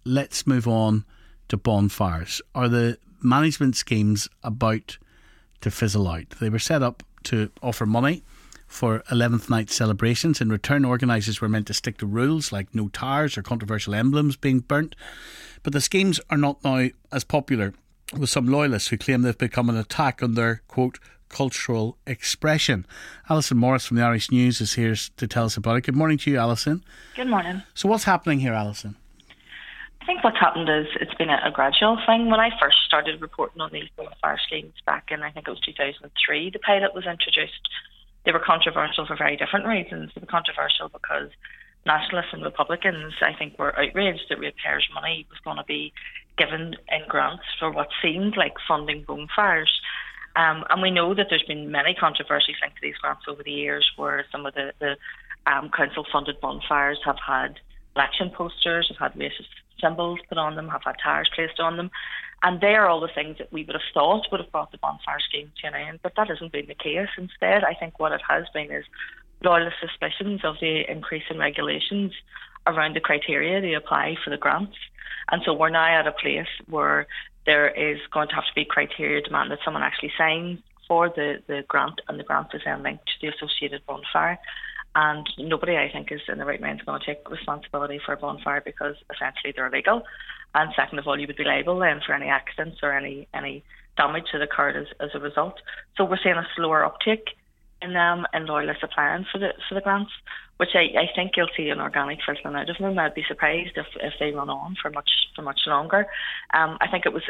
let's move on to bonfires. Are the management schemes about to fizzle out? They were set up to offer money for 11th night celebrations. In return, organisers were meant to stick to rules like no tires or controversial emblems being burnt. But the schemes are not now as popular, with some loyalists who claim they've become an attack on their, quote, cultural expression. Alison Morris from the Irish News is here to tell us about it. Good morning to you, Alison. Good morning. So what's happening here, Alison? I think what's happened is it's been a gradual thing. When I first started reporting on these bonfire schemes back in, I think it was 2003, the pilot was introduced. They were controversial for very different reasons. They were controversial because nationalists and Republicans, I think, were outraged that ratepayers' money was going to be given in grants for what seemed like funding bonfires. And we know that there's been many controversies linked to these grants over the years, where some of the council-funded bonfires have had election posters, have had racist symbols put on them, have had tires placed on them. And they are all the things that we would have thought would have brought the bonfire scheme to an end, but that hasn't been the case. Instead, I think what it has been is loyalist suspicions of the increase in regulations around the criteria they apply for the grants. And so we're now at a place where there is going to have to be criteria demand that someone actually signs for the grant, and the grant is then linked to the associated bonfire. And nobody, I think, is in the right mind going to take responsibility for a bonfire because essentially they're illegal. And second of all, you would be liable then for any accidents or any damage that occurred as a result. So we're seeing a slower uptake in loyalists applying for the grants, which I think you'll see an organic fizzling out of them. I'd be surprised if they run on for much longer. I think it was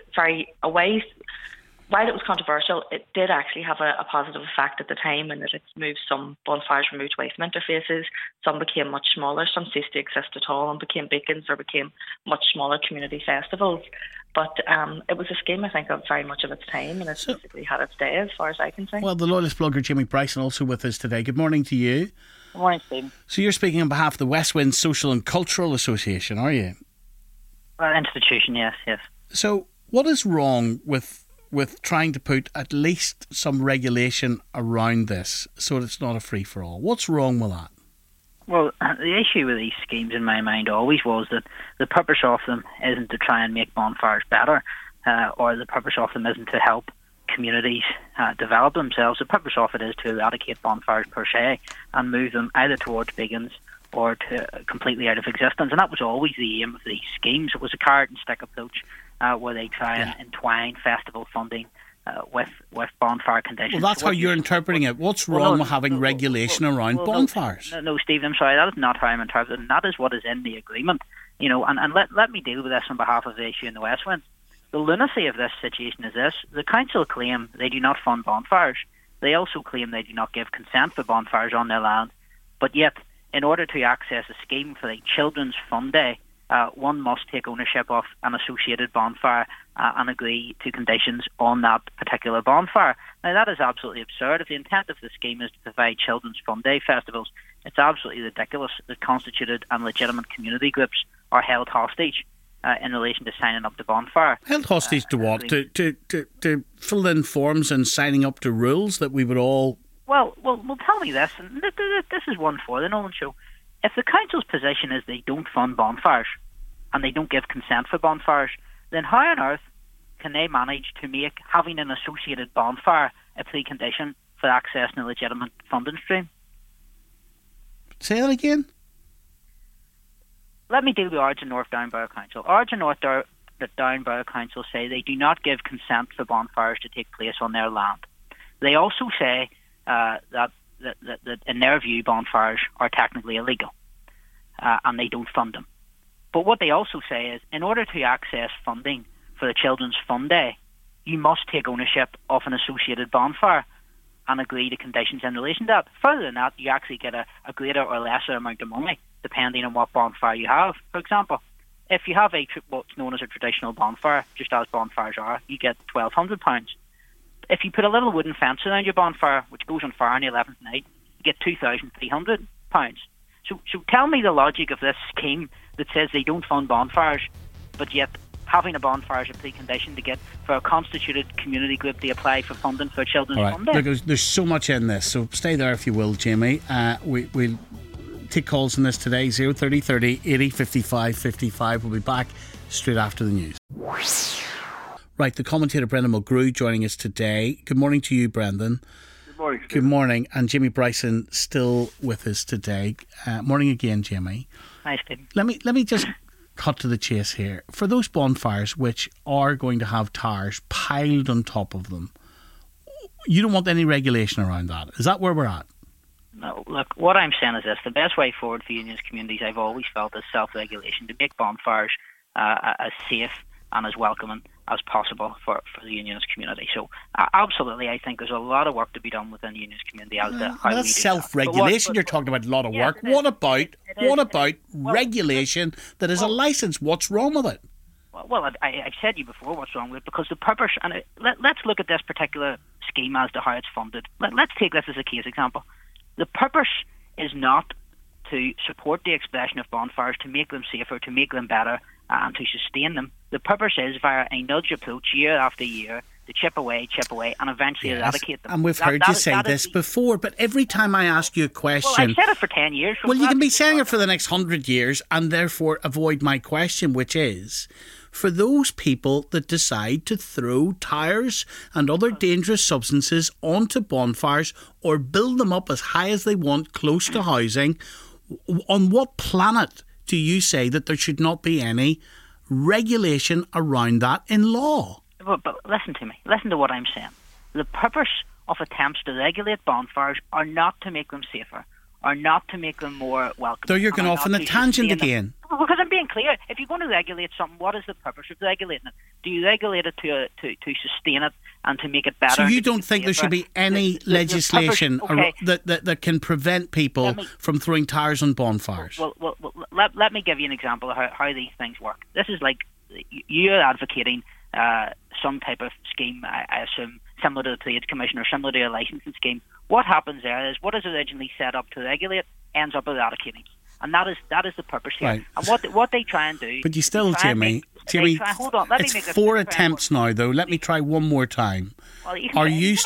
while it was controversial, it did actually have a positive effect at the time, in that it moved some bonfires from wasteman interfaces. Some became much smaller, some ceased to exist at all and became beacons or became much smaller community festivals. But it was a scheme, I think, of very much of its time, and it's basically had its day as far as I can see. Well, the loyalist blogger Jamie Bryson also with us today. Good morning to you. Good morning, Stephen. So you're speaking on behalf of the West Wind Social and Cultural Association, are you? Well, institution, yes. So what is wrong with trying to put at least some regulation around this so that it's not a free-for-all? What's wrong with that? Well, the issue with these schemes in my mind always was that the purpose of them isn't to try and make bonfires better, or the purpose of them isn't to help communities develop themselves. The purpose of it is to eradicate bonfires per se and move them either towards beacons or to completely out of existence. And that was always the aim of these schemes. It was a carrot and stick approach, where they try and entwine festival funding with bonfire conditions. Well, that's how you're interpreting it. What's wrong with having regulation around bonfires? No, Steve, I'm sorry, that is not how I'm interpreting it, and that is what is in the agreement. You know, and let me deal with this on behalf of the issue in the West Wind. The lunacy of this situation is this: the council claim they do not fund bonfires. They also claim they do not give consent for bonfires on their land. But yet, in order to access a scheme for the Children's Fun Day, one must take ownership of an associated bonfire and agree to conditions on that particular bonfire. Now, that is absolutely absurd. If the intent of the scheme is to provide Children's Fun Day festivals, it's absolutely ridiculous that constituted and legitimate community groups are held hostage in relation to signing up to bonfire. Held hostage to what? To fill in forms and signing up to rules that we would all... Well, tell me this, and this is one for the Nolan Show. If the council's position is they don't fund bonfires and they don't give consent for bonfires, then how on earth can they manage to make having an associated bonfire a precondition for accessing a legitimate funding stream? Say that again? Let me deal with Ards and North Down Borough Council. Ards and North Down Borough Council say they do not give consent for bonfires to take place on their land. They also say that in their view bonfires are technically illegal and they don't fund them. But what they also say is, in order to access funding for the Children's Fun Day, you must take ownership of an associated bonfire and agree to conditions in relation to that. Further than that, you actually get a greater or lesser amount of money depending on what bonfire you have. For example, if you have what's known as a traditional bonfire, just as bonfires are, you get £1,200. If you put a little wooden fence around your bonfire, which goes on fire on the 11th night, you get £2,300. So tell me the logic of this scheme that says they don't fund bonfires, but yet having a bonfire is a precondition to get for a constituted community group to apply for funding for Children's Fun Day. Look, there's so much in this, so stay there if you will, Jamie. We'll take calls on this today. 030 30 80 55 55. We'll be back straight after the news. Right, the commentator Brendan Mulgrew joining us today. Good morning to you, Brendan. Good morning, Steve. Good morning. And Jamie Bryson still with us today. Morning again, Jamie. Hi, Steve. Let me just cut to the chase here. For those bonfires which are going to have tires piled on top of them, you don't want any regulation around that. Is that where we're at? No, look, what I'm saying is this. The best way forward for unionist communities, I've always felt, is self-regulation, to make bonfires as safe and as welcoming as possible for the unionist community. So, absolutely, I think there's a lot of work to be done within the unionist community. That's self-regulation. You're talking about a lot of work. What about regulation that is a licence? What's wrong with it? Well, I've said to you before what's wrong with it, because the purpose, and let's look at this particular scheme as to how it's funded. Let's take this as a case example. The purpose is not to support the expression of bonfires, to make them safer, to make them better, and to sustain them. The purpose is, via a nudge approach year after year, to chip away, and eventually eradicate them. And we've heard you say this before, but every time I ask you a question... Well, I've said it for 10 years. Well, you can be saying it for the next 100 years and therefore avoid my question, which is, for those people that decide to throw tires and other dangerous substances onto bonfires or build them up as high as they want close to housing, on what planet do you say that there should not be any regulation around that in law? But listen to me. Listen to what I'm saying. The purpose of attempts to regulate bonfires are not to make them safer, are not to make them more welcome. So you're going off on a tangent again. Because I'm being clear. If you're going to regulate something, what is the purpose of regulating it? Do you regulate it to sustain it and to make it better? So you don't think there should be any legislation that can prevent people from throwing tires on bonfires? Well, let me give you an example of how these things work. This is like you're advocating some type of scheme, I assume, similar to the Trades Commission or similar to a licensing scheme. What happens there is what is originally set up to regulate ends up eradicating. And that is the purpose here. Right. And what they try and do... But you still, Jamie, hold on, it's 4 attempts now, though. Let me try one more time. Well, are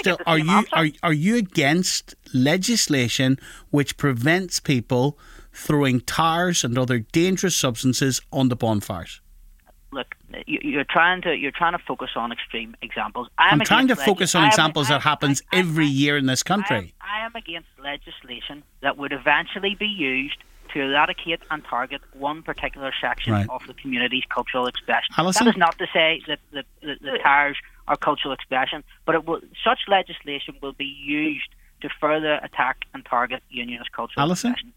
you against legislation which prevents people throwing tires and other dangerous substances on the bonfires? Look, you're trying to focus on extreme examples. I'm trying to focus on examples that happens every year in this country. I am against legislation that would eventually be used to eradicate and target one particular section of the community's cultural expression. Alison? That is not to say that the tires are cultural expression, but such legislation will be used to further attack and target unionist cultural expression.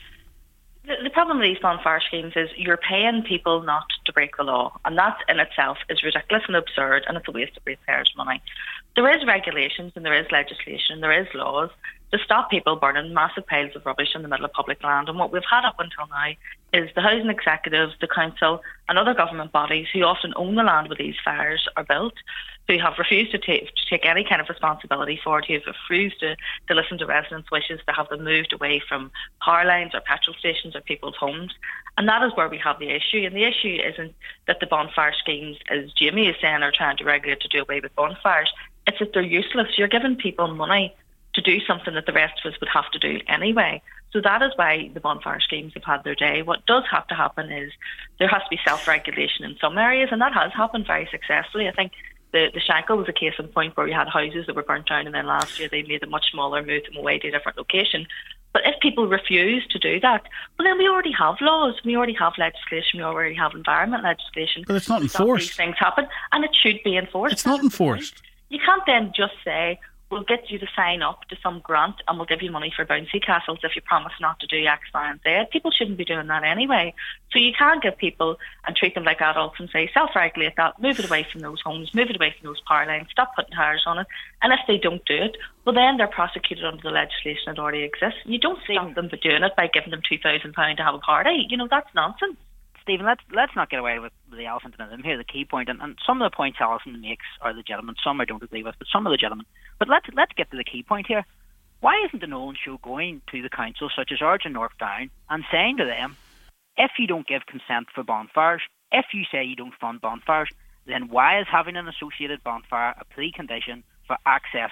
The problem with these bonfire schemes is you're paying people not to break the law, and that in itself is ridiculous and absurd, and it's a waste of ratepayers' money. There is regulations and there is legislation, there is laws to stop people burning massive piles of rubbish in the middle of public land. And what we've had up until now is the housing executives, the council and other government bodies who often own the land where these fires are built, who have refused to take any kind of responsibility for it, who have refused to listen to residents' wishes to have them moved away from power lines or petrol stations or people's homes. And that is where we have the issue. And the issue isn't that the bonfire schemes, as Jamie is saying, are trying to regulate to do away with bonfires. It's that they're useless. You're giving people money to do something that the rest of us would have to do anyway. So that is why the bonfire schemes have had their day. What does have to happen is there has to be self-regulation in some areas, and that has happened very successfully. I think the Shankill was a case in point where we had houses that were burnt down, and then last year they made them much smaller, moved them away to a different location. But if people refuse to do that, well, then we already have laws, we already have legislation, we already have environment legislation. But it's not enforced. These things happen, and it should be enforced. It's not enforced. You can't then just say, we'll get you to sign up to some grant and we'll give you money for bouncy castles if you promise not to do X, Y and Z. People shouldn't be doing that anyway. So you can't give people and treat them like adults and say, self-regulate that, move it away from those homes, move it away from those power lines, stop putting tires on it. And if they don't do it, well then they're prosecuted under the legislation that already exists. You don't stop them by doing it by giving them £2,000 to have a party. You know, that's nonsense. Stephen, let's not get away with the elephant in the room here. The key point, and some of the points Alison makes are legitimate. Some I don't agree with, but some are legitimate. But let's get to the key point here. Why isn't the Nolan Show going to the council, such as Origin North Down, and saying to them, if you don't give consent for bonfires, if you say you don't fund bonfires, then why is having an associated bonfire a precondition for accessing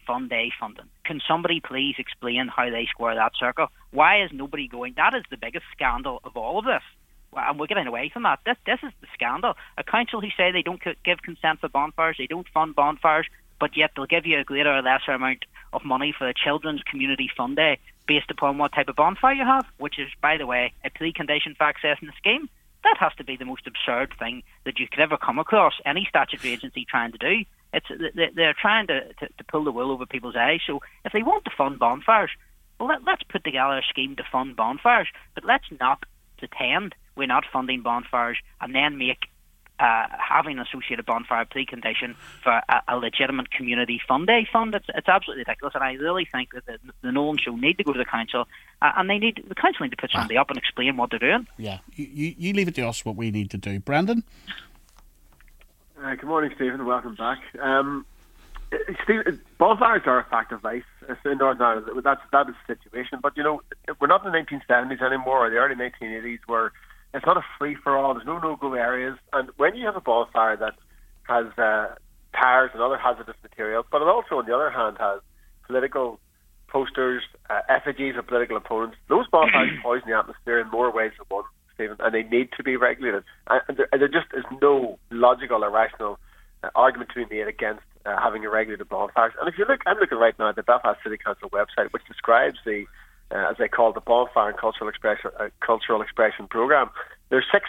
Fun Day funding. Can somebody please explain how they square that circle? Why is nobody going? That is the biggest scandal of all of this. And we're getting away from that. This is the scandal. A council who say they don't give consent for bonfires, they don't fund bonfires, but yet they'll give you a greater or lesser amount of money for the Children's Community Fun Day based upon what type of bonfire you have, which is, by the way, a precondition for accessing the scheme. That has to be the most absurd thing that you could ever come across any statutory agency trying to do. They're trying to pull the wool over people's eyes. So if they want to fund bonfires, well, let's put together a scheme to fund bonfires, but let's not pretend we're not funding bonfires and then make having an associated bonfire precondition for a legitimate community fun day fund. It's absolutely ridiculous, and I really think that the Nolan Show need to go to the council, and the council need to put somebody up and explain what they're doing. Yeah, you leave it to us what we need to do. Brendan? Good morning, Stephen, and welcome back. Steve, bonfires are a fact of life in Northern Ireland. That is the situation. But, we're not in the 1970s anymore, or the early 1980s, where it's not a free-for-all. There's no no-go areas. And when you have a bonfire that has tires and other hazardous materials, but it also, on the other hand, has political posters, effigies of political opponents, those bonfires poison the atmosphere in more ways than one, Stephen, and they need to be regulated. And there just is no logical or rational argument to be made against having a regulated bonfires. And if you look, I'm looking right now at the Belfast City Council website, which describes the as they call the Bonfire and Cultural Expression Programme. There's 6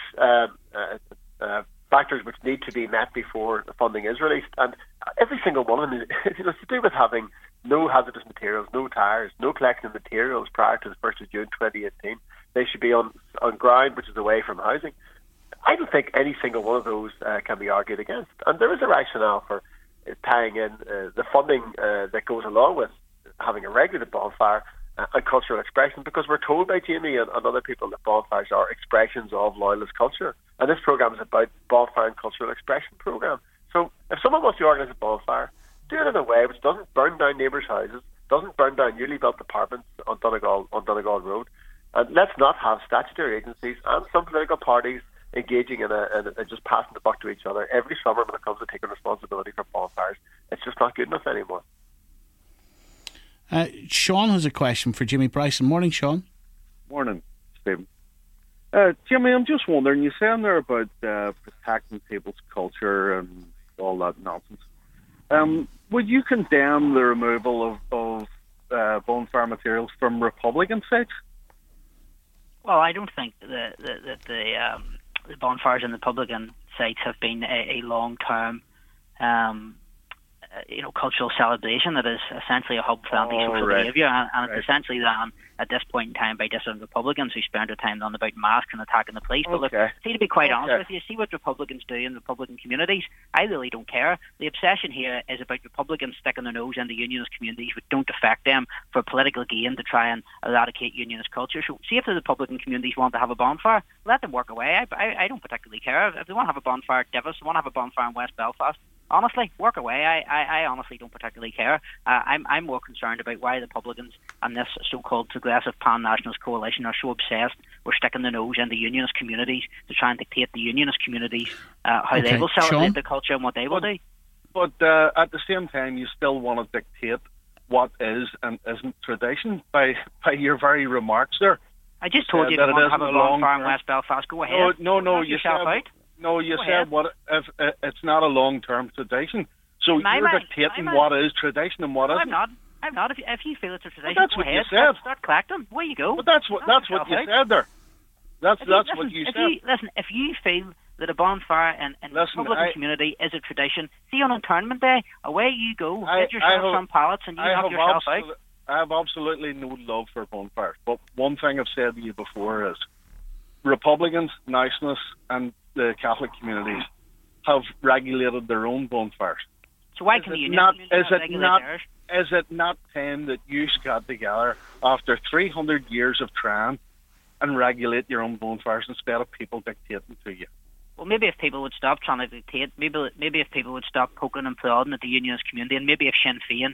factors which need to be met before the funding is released, and every single one of them is to do with having no hazardous materials, no tires, no collection of materials prior to the 1st of June 2018. They should be on ground which is away from housing. I don't think any single one of those can be argued against, and there is a rationale for tying in the funding that goes along with having a regulated bonfire and cultural expression, because we're told by Jamie and other people that bonfires are expressions of loyalist culture, and this programme is about bonfire and cultural expression programme. So if someone wants to organise a bonfire, do it in a way which doesn't burn down neighbours' houses, doesn't burn down newly built apartments on Donegal Road, and let's not have statutory agencies and some political parties engaging in just passing the buck to each other every summer when it comes to taking responsibility for bonfires. It's just not good enough anymore. Sean has a question for Jimmy Bryson. Morning, Sean. Morning, Stephen. Jimmy, I'm just wondering, you saying there about protecting people's culture and all that nonsense. Would you condemn the removal of bonfire materials from Republican sites? Well, I don't think that the bonfires in the Republican sites have been a long-term cultural celebration that is essentially a hub for anti-social behaviour, and it's essentially done at this point in time by dissident Republicans who spend their time on about masks and attacking the police. But look, see, to be quite honest with you, see what Republicans do in Republican communities. I really don't care. The obsession here is about Republicans sticking their nose into unionist communities which don't affect them for political gain to try and eradicate unionist culture. So see if the Republican communities want to have a bonfire, let them work away. I don't particularly care. If they want to have a bonfire at Divis, they want to have a bonfire in West Belfast, honestly, work away. I honestly don't particularly care. I'm more concerned about why the Republicans and this so-called progressive pan-nationalist coalition are so obsessed with sticking their nose into unionist communities to try and dictate the unionist communities how they will celebrate the culture and what they will do. But at the same time, you still want to dictate what is and isn't tradition by your very remarks there. I just told you if you want to have a bonfire in West Belfast, go ahead. No, you said... No, you said what if it's not a long-term tradition. So you're dictating what is tradition and what isn't. I'm not. If you feel it's a tradition, that's go what ahead. You said. Start collecting. Where you go. But that's what you said there. That's what you said. If you feel that a bonfire in the Republican community is a tradition, see on Internment Day, away you go. Get yourself some pallets and you knock yourself out. I have absolutely no love for bonfires. But one thing I've said to you before is Republicans, nationalists and the Catholic communities have regulated their own bonfires. So why can the union is it not time that you got together after 300 years of trying and regulate your own bonfires instead of people dictating to you? Well, maybe if people would stop trying to dictate, maybe if people would stop poking and prodding at the unionist community, and maybe if Sinn Féin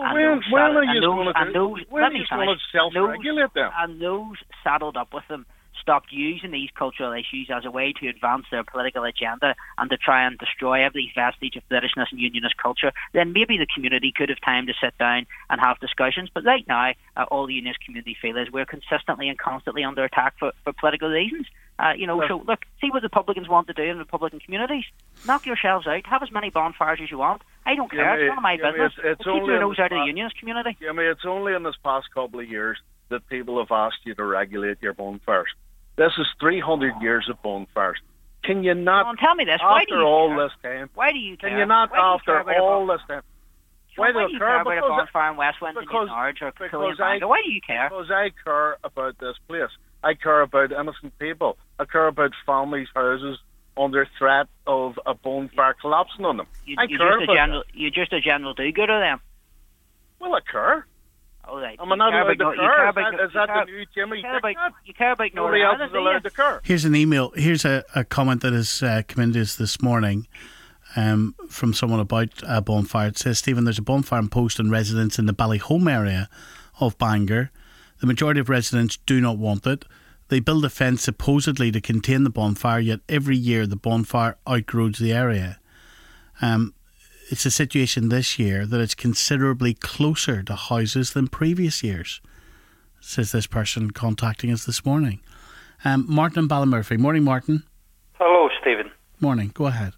when are you going to self-regulate them? And those saddled up with them stopped using these cultural issues as a way to advance their political agenda and to try and destroy every vestige of Britishness and unionist culture, then maybe the community could have time to sit down and have discussions. But right now, all the unionist community feel is we're consistently and constantly under attack for political reasons. So look, see what the Republicans want to do in Republican communities. Knock yourselves out. Have as many bonfires as you want. I don't care. It's none of my business. Keep your nose out of the unionist community. It's only in this past couple of years that people have asked you to regulate your bonfires. This is 300 years of bonfires. Can you not? Tell me this. Why do you all care? this time? Why do you care? Can you not after all this time? Why do you care about a bonfire in West Windsor or Killianbanga? Why do you care? Because I care about this place. I care about innocent people. I care about families' houses under threat of a bonfire collapsing on them. You're just a general do-gooder then. Well, I care. All right. I'm not allowed to care. Is that the new Jimmy? You care about nobody else is allowed to care. Here's an email. Here's a comment that has come into us this morning from someone about a bonfire. It says, Stephen, there's a bonfire imposed on residents in the Ballyholme area of Bangor. The majority of residents do not want it. They build a fence supposedly to contain the bonfire, yet every year the bonfire outgrows the area. It's a situation this year that it's considerably closer to houses than previous years, says this person contacting us this morning. Martin and Ballymurphy. Morning, Martin. Hello, Stephen. Morning. Go ahead.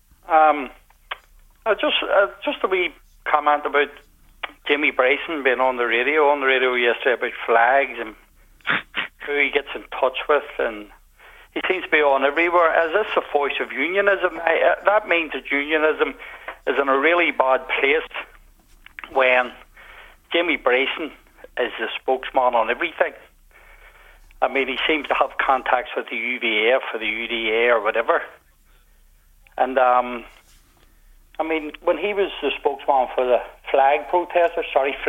Just a wee comment about Jimmy Bryson being on the radio yesterday about flags and who he gets in touch with, and he seems to be on everywhere. Is this a voice of unionism? That means that unionism is in a really bad place when Jimmy Bryson is the spokesman on everything. I mean, he seems to have contacts with the UVF or the UDA or whatever. And, I mean, when he was the spokesman for the flag protesters,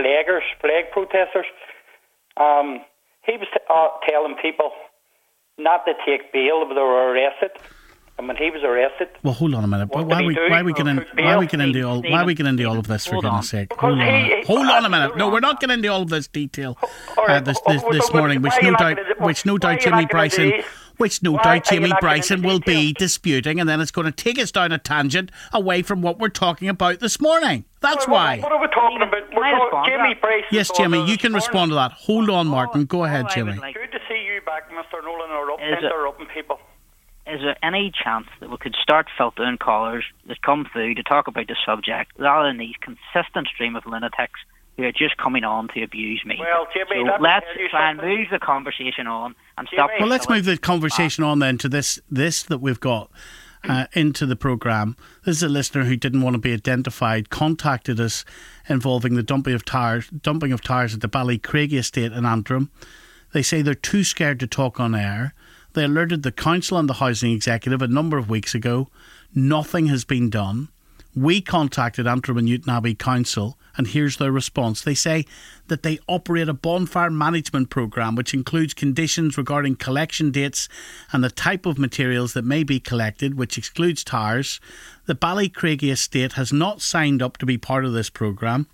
he was telling people not to take bail if they were arrested. And when he was arrested, well, hold on a minute. Why are we getting into all of this, for goodness sake? Hold on a minute. No, we're not getting into all of this detail this morning, which no doubt Jimmy Bryson will be disputing, and then it's going to take us down a tangent away from what we're talking about this morning. That's why. What are we talking about? Jimmy Bryson. Yes, Jimmy, you can respond to that. Hold on, Martin. Go ahead, Jimmy. Good to see you back, Mr. Nolan, interrupting people. Is there any chance that we could start filtering callers that come through to talk about the subject rather than these consistent stream of lunatics who are just coming on to abuse me? Well, Jimmy, so let's try and move the conversation on and stop. Well, let's move the conversation on then to this that we've got into the programme. This is a listener who didn't want to be identified, contacted us involving the dumping of tires at the Ballycraigie estate in Antrim. They say they're too scared to talk on air. They alerted the council and the housing executive a number of weeks ago. Nothing has been done. We contacted Antrim and Newtownabbey Council, and here's their response. They say that they operate a bonfire management programme which includes conditions regarding collection dates and the type of materials that may be collected, which excludes tires. The Ballycraigie estate has not signed up to be part of this programme.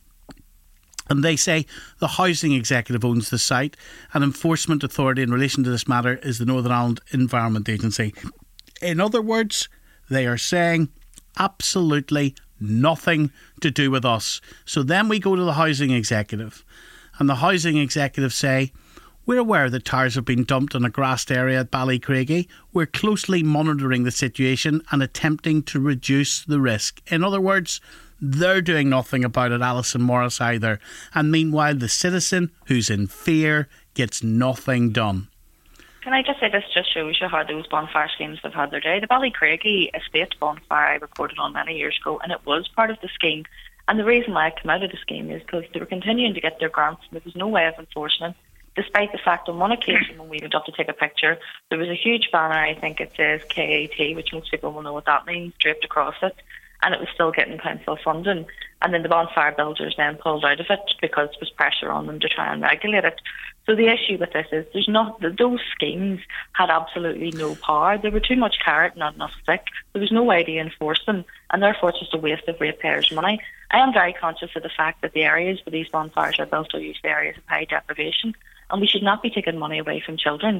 And they say the housing executive owns the site, and enforcement authority in relation to this matter is the Northern Ireland Environment Agency. In other words, they are saying absolutely nothing to do with us. So then we go to the housing executive, and the housing executive say, we're aware that tires have been dumped in a grassed area at Ballycraigie. We're closely monitoring the situation and attempting to reduce the risk. In other words, they're doing nothing about it, Alison Morris either. And meanwhile, the citizen who's in fear gets nothing done. Can I just say this just shows you how those bonfire schemes have had their day. The Ballycraigie estate bonfire I reported on many years ago, and it was part of the scheme. And the reason why it came out of the scheme is because they were continuing to get their grants and there was no way of enforcing it, despite the fact on one occasion when we went up to take a picture, there was a huge banner, I think it says KAT, which most people will know what that means, draped across it. And it was still getting council funding. And then the bonfire builders then pulled out of it because there was pressure on them to try and regulate it. So the issue with this is those schemes had absolutely no power. There were too much carrot, not enough stick. There was no way to enforce them, and therefore it's just a waste of ratepayers' money. I am very conscious of the fact that the areas where these bonfires are built are usually areas of high deprivation, and we should not be taking money away from children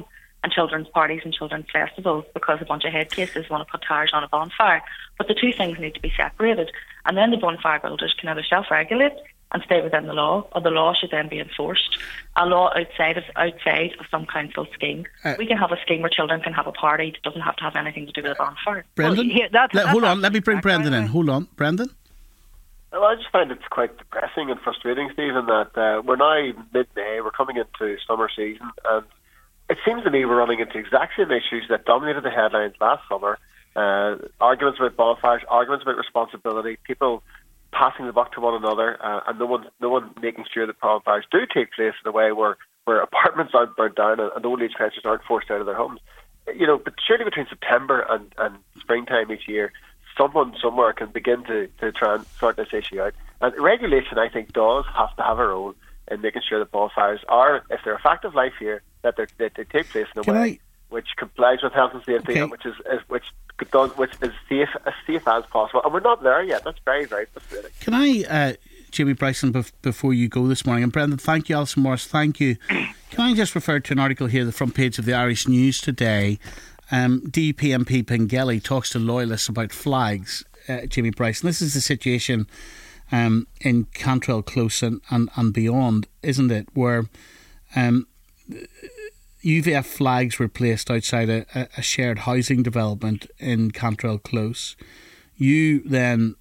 and children's parties and children's festivals because a bunch of head cases want to put tires on a bonfire. But the two things need to be separated. And then the bonfire builders can either self-regulate and stay within the law, or the law should then be enforced. A law outside of some council scheme. We can have a scheme where children can have a party. It doesn't have to have anything to do with a bonfire. Brendan? Hold on, let me bring Brendan in. Hold on. Brendan? Well, I just find it's quite depressing and frustrating, Stephen, that we're now mid-May, we're coming into summer season, and it seems to me we're running into the exact same issues that dominated the headlines last summer. Arguments about bonfires, arguments about responsibility, people passing the buck to one another, and no one making sure that bonfires do take place in a way where apartments aren't burnt down and old age pensioners aren't forced out of their homes. But surely between September and springtime each year, someone somewhere can begin to try and sort this issue out. And regulation, I think, does have to have a role in making sure that bonfires are, if they're a fact of life here, that they take place in a way which complies with health and safety, and which is as safe as possible. And we're not there yet. That's very, very frustrating. Can I, Jamie Bryson, before you go this morning, and Brendan, thank you, Alison Morris, thank you. Can I just refer to an article here, the front page of the Irish News today? DUP MP Pengelly talks to loyalists about flags, Jamie Bryson. This is the situation in Cantrell Close and beyond, isn't it, where UVF flags were placed outside a shared housing development in Cantrell Close. You then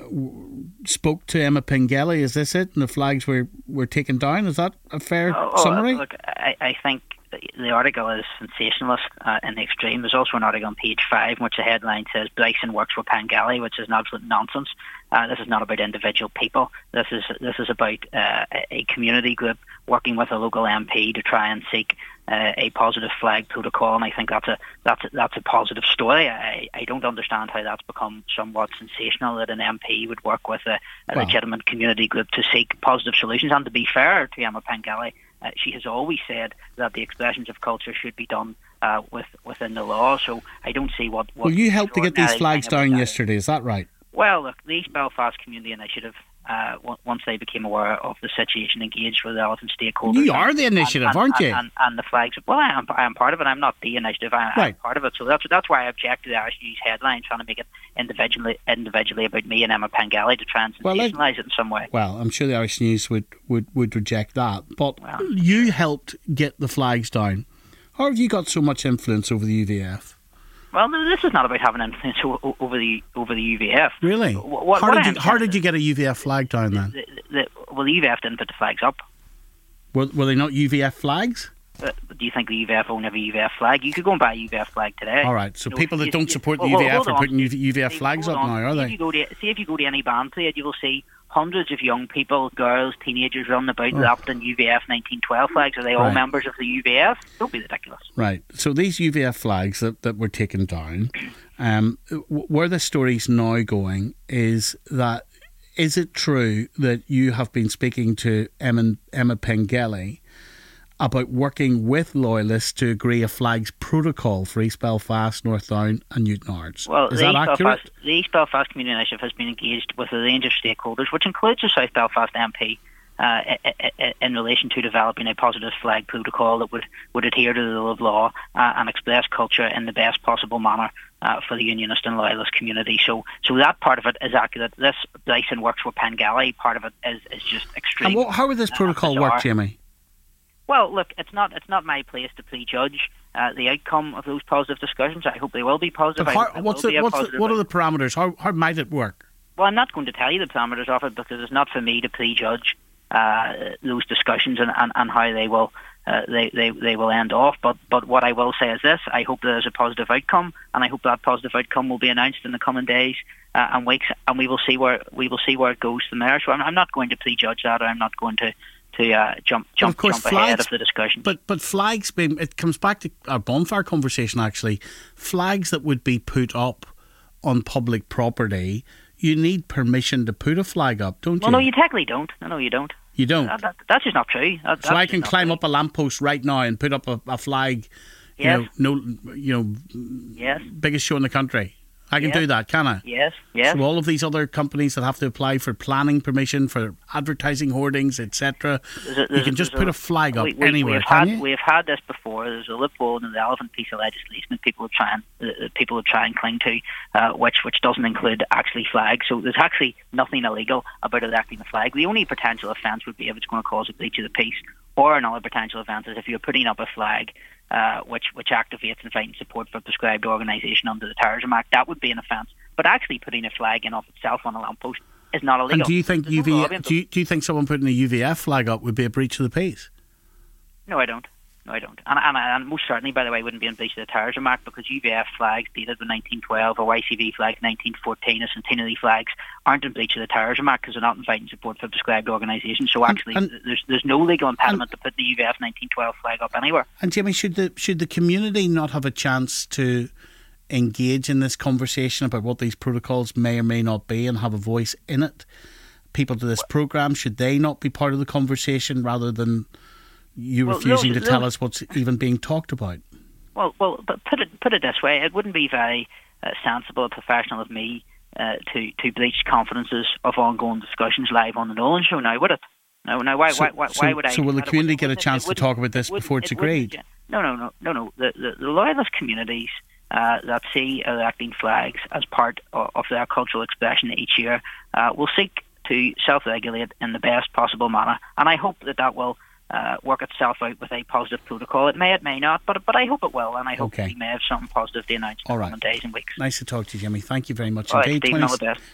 spoke to Emma Pengelly, is this it? And the flags were taken down? Is that a fair summary? Look, I think the article is sensationalist in the extreme. There's also an article on page 5 in which the headline says Bryson works with Pengelly, which is an absolute nonsense. This is not about individual people. This is about a community group working with a local MP to try and seek a positive flag protocol, and I think that's a positive story. I don't understand how that's become somewhat sensational that an MP would work with a legitimate community group to seek positive solutions. And to be fair to Emma Pengelly, she has always said that the expressions of culture should be done within the law. So I don't see what. Well, you helped to get these flags down yesterday. Is that right? Well, look, the East Belfast Community Initiative, once they became aware of the situation, engaged with relevant stakeholders. You are the initiative, aren't you? And the flags. Well, I am part of it. I'm not the initiative. I'm part of it. So that's why I object to the Irish News headline, trying to make it individually about me and Emma Pengelly to try and sensationalise it in some way. Well, I'm sure the Irish News would reject that. But you helped get the flags down. How have you got so much influence over the UVF? Well, this is not about having influence over the UVF. Really? How did you get a UVF flag down then? The UVF didn't put the flags up. Were they not UVF flags? Do you think the UVF won't have a UVF flag? You could go and buy a UVF flag today. All right, so people that don't support the UVF are putting UVF flags up now, are they? If you go to any band parade, you will see hundreds of young people, girls, teenagers running about wrapped in UVF 1912 flags. Are they all members of the UVF? Don't be ridiculous. Right. So these UVF flags that were taken down, where the story's now going is it true that you have been speaking to Emma Pengelly about working with loyalists to agree a flags protocol for East Belfast, North Down and Newton Ards? Well, is that accurate? The East Belfast Community Initiative has been engaged with a range of stakeholders, which includes the South Belfast MP, in relation to developing a positive flag protocol that would adhere to the rule of law and express culture in the best possible manner for the Unionist and Loyalist community. So that part of it is accurate. This Bryson works with Pengelly. Part of it is just extreme. And how would this protocol work, Jamie? Well, look, it's not my place to prejudge the outcome of those positive discussions. I hope they will be positive. What are the parameters? How might it work? Well, I'm not going to tell you the parameters of it because it's not for me to prejudge those discussions and how they will end off. But what I will say is this: I hope there's a positive outcome, and I hope that positive outcome will be announced in the coming days and weeks, and we will see where it goes from there. So I'm not going to prejudge that, or I'm not going to jump ahead of the discussion. But flags, it comes back to our bonfire conversation actually. Flags that would be put up on public property, you need permission to put a flag up, don't you? Well, no, you technically don't. No, you don't. You don't? That's just not true. So I can climb up a lamppost right now and put up a flag, yes. Yes. Yes. Biggest show in the country. I can do that, can I? Yes. So all of these other companies that have to apply for planning permission, for advertising hoardings, etc., you can just put a flag up anywhere, can you? We've had this before. There's a loophole in the relevant piece of legislation that people will try and cling to, which doesn't include actually flags. So there's actually nothing illegal about erecting a flag. The only potential offence would be if it's going to cause a breach of the peace, or another potential offence is if you're putting up a flag which activates and fighting support for a prescribed organisation under the Terrorism Act. That would be an offence. But actually putting a flag in of itself on a lamppost is not illegal. And do you think do you think someone putting a UVF flag up would be a breach of the peace? No, I don't. And most certainly, by the way, wouldn't be in breach of the Terrorism Act, because UVF flags dated in 1912 or YCV flags 1914 or centenary flags aren't in breach of the Terrorism Act because they're not inviting support for prescribed organisations. So actually, there's no legal impediment to putting the UVF 1912 flag up anywhere. And Jimmy, should the community not have a chance to engage in this conversation about what these protocols may or may not be and have a voice in it? People to this programme, should they not be part of the conversation rather than refusing to tell us what's even being talked about? Well, but put it this way: it wouldn't be very sensible or professional of me to breach confidences of ongoing discussions live on the Nolan Show. Now, would it? No. Why would I? So will the community get a chance to talk about this before it's agreed? No. The loyalist communities that see erecting flags as part of their cultural expression each year will seek to self-regulate in the best possible manner, and I hope that will work itself out with a positive protocol. It may not, but I hope it will, and I hope we may have something positive to announce in the coming days and weeks. Nice to talk to you, Jimmy. Thank you very much all indeed. Right, Stephen, all the best.